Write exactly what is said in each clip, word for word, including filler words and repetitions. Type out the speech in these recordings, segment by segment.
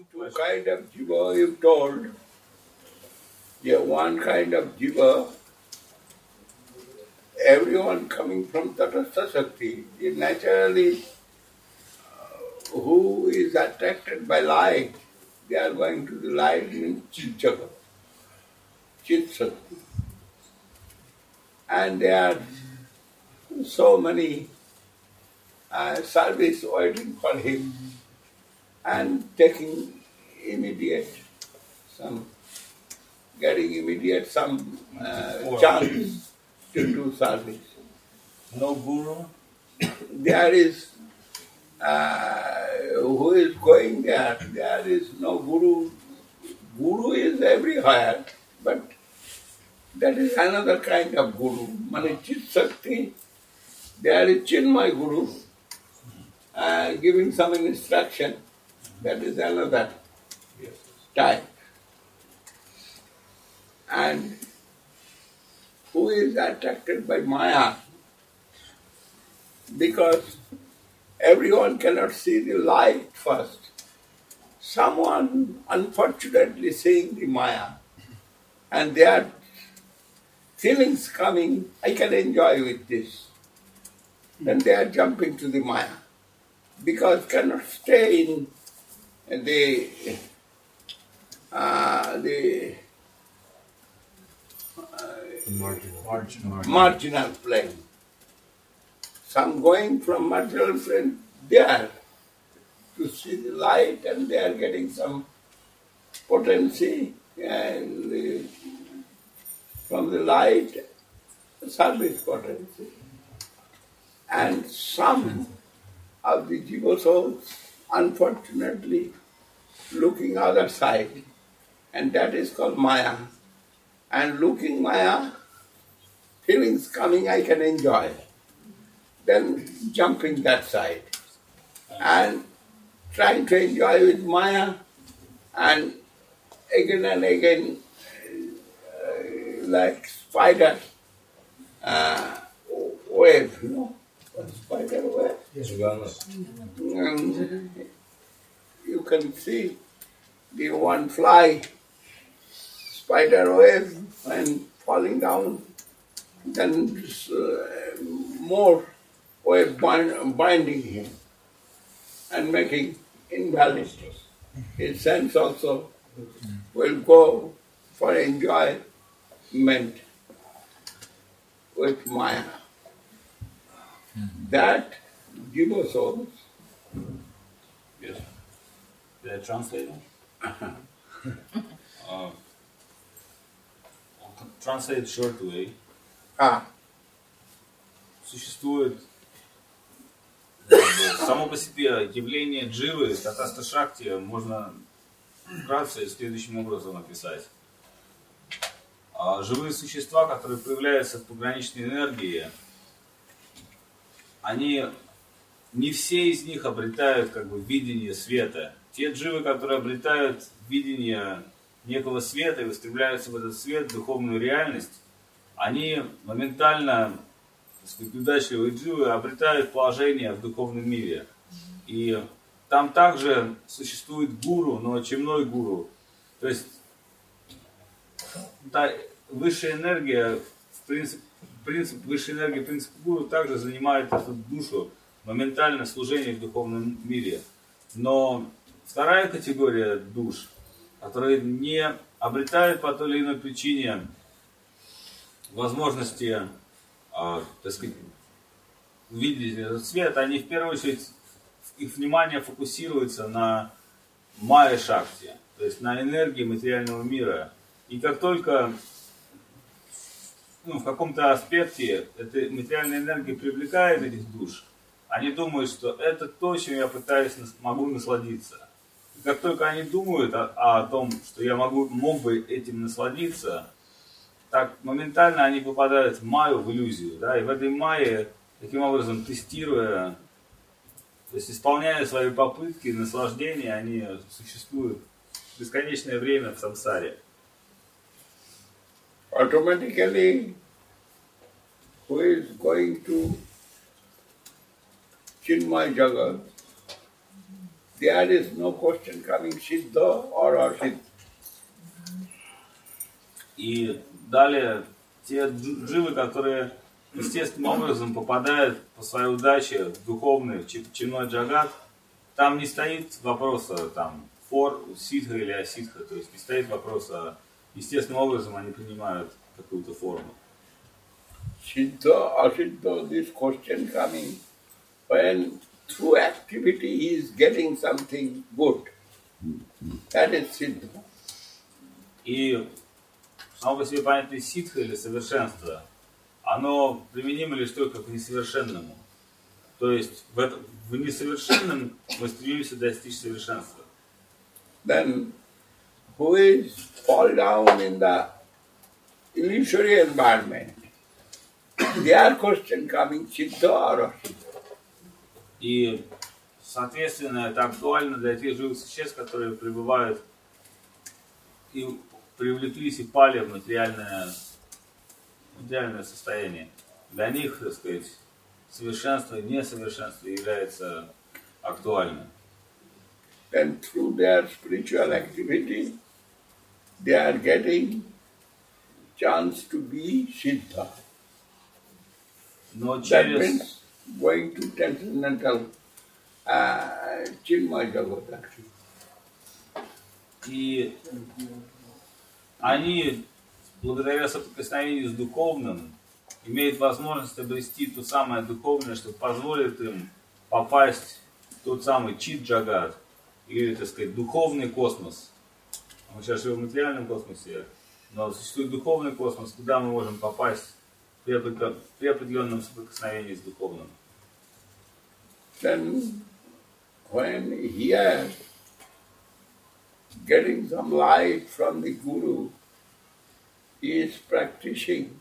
two kind of jiva you told. Yeah, one kind of jiva, everyone coming from Tatastha Shakti is naturally uh, who is attracted by light, they are going to the light in Chit Jagat, Chit Shakti. And there are so many uh, service waiting for him and taking immediate some, getting immediate some uh, chance to do service. No guru? There is, uh, who is going there? There is no guru. Guru is everywhere, but that is another kind of guru. Mane Chit Shakti, there is Chinmay Guru, uh, giving some instruction. That is another type. And who is attracted by Maya? Because everyone cannot see the light first. Someone unfortunately seeing the Maya, and their feelings coming, I can enjoy with this. Then they are jumping to the Maya, because cannot stay in the uh, the Marginal. Marginal. marginal plane. Some going from marginal plane there to see the light, and they are getting some potency, and the, from the light, service potency. And some of the jiva souls, unfortunately, looking other side, and that is called Maya. And looking Maya, feelings coming, I can enjoy. Then jumping that side and trying to enjoy with Maya, and again and again, uh, like spider uh, wave, you know, what spider wave? Yes. And you can see the one fly, spider wave, and falling down, then uh, more wave bind, binding him and making invalid. His sense also will go for enjoyment with Maya. That jiva souls. Yes. Did I translate it? uh, translate short way. Ah. Существует само по себе явление дживы, татаста шакти, можно вкратце следующим образом описать. А живые существа, которые появляются в пограничной энергии, они, не все из них обретают как бы видение света. Те дживы, которые обретают видение некого света и устремляются в этот свет, в духовную реальность, они моментально, так сказать, удачливые дживы обретают положение в духовном мире. И там также существует гуру, но чемной гуру. То есть та высшая энергия, в принципе, принцип высшей энергии, принцип гуру также занимает эту душу, моментально служение в духовном мире. Но вторая категория душ, которые не обретают по той или иной причине возможности, э, так сказать, увидеть этот свет, они в первую очередь, их внимание фокусируется на майя шакти, то есть на энергии материального мира. И как только ну, в каком-то аспекте эта материальная энергия привлекает этих душ, они думают, что это то, чем я пытаюсь, могу насладиться. И как только они думают о, о том, что я могу, мог бы этим насладиться, так моментально они попадают в майю, в иллюзию. Да? И в этой майе, таким образом, тестируя, то есть исполняя свои попытки наслаждения, они существуют бесконечное время в самсаре. Automatically, who is going to Chinmay Jagat, there is no question coming Siddha or Asiddha. И далее, те дживы, которые естественным образом попадают по своей удаче в духовный, в чемной джагат, там не стоит вопроса, там, фор, ситха или аситха, то есть не стоит вопроса, естественным образом они принимают какую-то форму. Siddha, Asiddha, this question coming when through activity he is getting something good. That is Siddha. И само по себе понятие ситха или совершенство, оно применимо лишь только к несовершенному. То есть в, это, в несовершенном мы стремимся достичь совершенства. Then who is fall down in the illusory environment, their question coming Siddha or Asiddha. И, соответственно, это актуально для тех живых существ, которые пребывают и привлеклись и пали в материальное, материальное состояние. Для них, так сказать, совершенство и несовершенство является актуальным. Then through their spiritual activity, they are getting chance to be Siddha. Но That через... means going to transcendental uh, Chinmaya Jagat actually. И они, благодаря соприкосновению с духовным, имеют возможность обрести то самое духовное, что позволит им попасть в тот самый чит-джагат, или, так сказать, духовный космос. Мы сейчас живем в материальном космосе, но существует духовный космос, куда мы можем попасть при определенном соприкосновении с духовным. Then when here getting some light from the Guru, he is practicing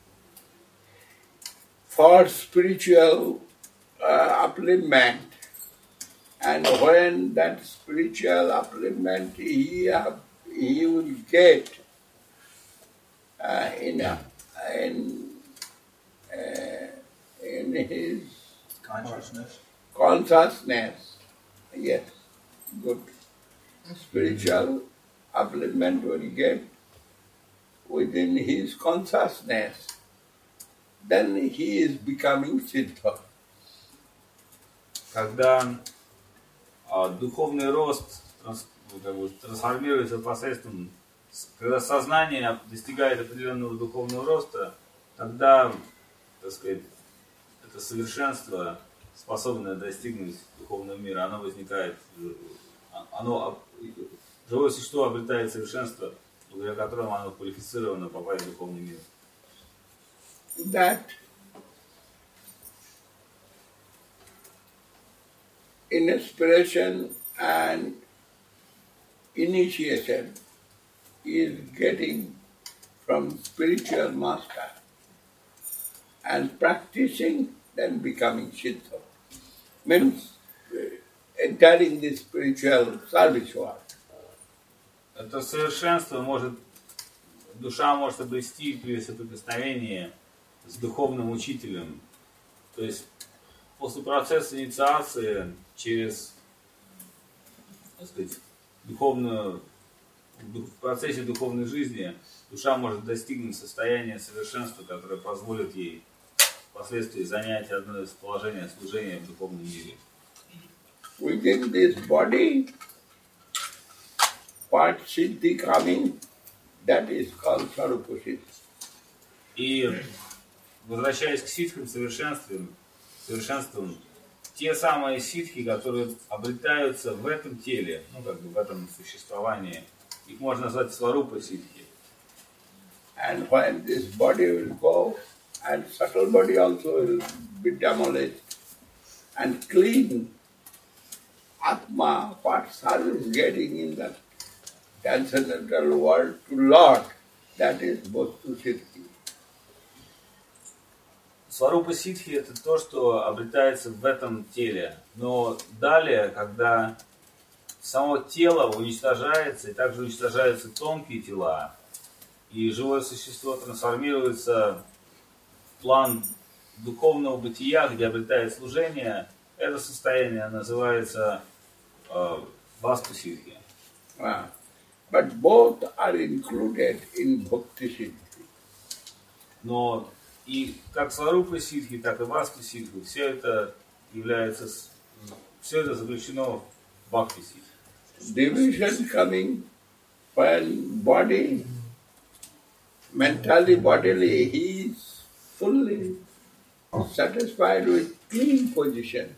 for spiritual uh, upliftment. And when that spiritual upliftment he, have, he will get uh, in, a, in, uh, in his consciousness. consciousness, yes, good. Spiritual upliftment will get within his consciousness, then he is becoming Siddha. Когда а, духовный рост транс, как бы, трансформируется посредством, когда сознание достигает определенного духовного роста, тогда, так сказать, это совершенство, способное достигнуть духовного мира, оно возникает, оно, живое существо обретает совершенство, благодаря которому оно квалифицировано попасть в духовный мир. That inspiration and initiation is getting from spiritual master, and practicing then becoming Siddha. Means uh, entering the spiritual service world. Это совершенство может, душа может обрести при соприкосновении с духовным учителем. То есть после процесса инициации через, так сказать, духовную, в процессе духовной жизни душа может достигнуть состояния совершенства, которое позволит ей впоследствии занять одно из положений служения в духовном мире. Within this body, what siddhi coming, that is called Sarupa Siddhi. И возвращаясь к ситхам совершенствам, совершенствам, те самые ситхи, которые обретаются в этом теле, ну как бы в этом существовании, их можно назвать сварупа ситхи. And when this body will go, and subtle body also will be demolished, and clean Atma, what service getting in the transcendental world to Lord, that is Bhostu Siddhi. Сварупа ситхи — это то, что обретается в этом теле. Но далее, когда само тело уничтожается, и также уничтожаются тонкие тела, и живое существо трансформируется в план духовного бытия, где обретает служение, это состояние называется э, Васту Сидхи. Ah, but both are included in Bhakti Siddhi. Но и как Сварупа Сидхи, так и Васту Сидхи, все это является, все это заключено в Бхакти Сидхи. Division coming when body, mentally, bodily, he is fully satisfied with clean position,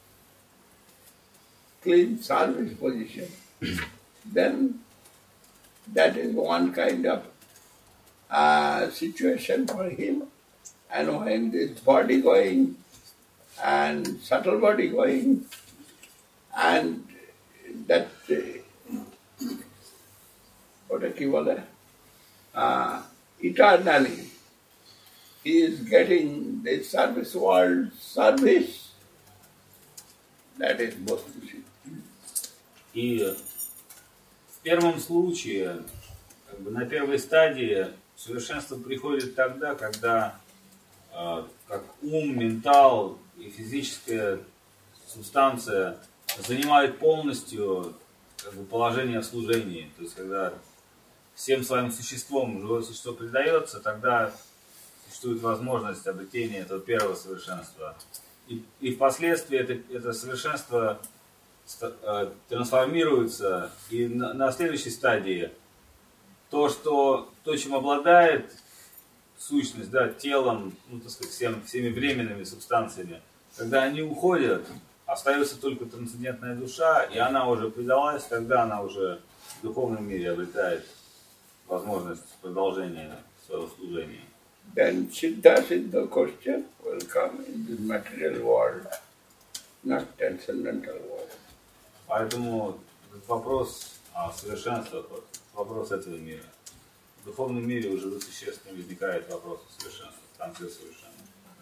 clean service position. Then that is one kind of uh, situation for him. And when this body going and subtle body going, and that uh, what do you call it? Uh, eternally he is getting the service world service. That is Bhakti Siddhi. И в первом случае, как бы на первой стадии, совершенство приходит тогда, когда э, как ум, ментал и физическая субстанция занимают полностью как бы, положение в служении. То есть, когда всем своим существом живое существо предается, тогда существует возможность обретения этого первого совершенства. И, и впоследствии это, это совершенство трансформируется, и на, на следующей стадии то, что, то, чем обладает сущность, да, телом, ну, так сказать, всем, всеми временными субстанциями, когда они уходят, остается только трансцендентная душа, и она уже предалась, тогда она уже в духовном мире обретает возможность продолжения своего служения. Then Siddha Siddha question will come in this material world, not transcendental world. Поэтому этот вопрос о совершенстве, вопрос этого мира. В духовном мире уже существенно возникает вопрос о совершенстве, там все совершенно.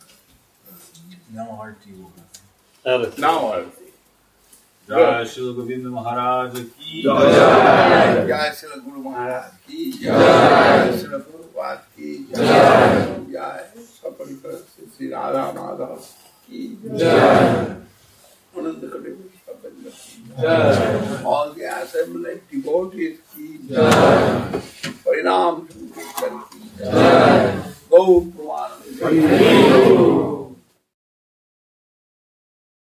Now Arti होगा. Now Arti. Jai Shri Govinda Maharaj ki Jai. Jai Shri Guru Maharaj ki Jai. Shri Prabhupada ki Jai. Jai. Sapalika Sri Radha Madhav ki Jai. Ananda Kadeva Sabanda ki Jai. All the assembled devotees ki Jai. Parinam Sankirtan ki Jai. Go Pramanam.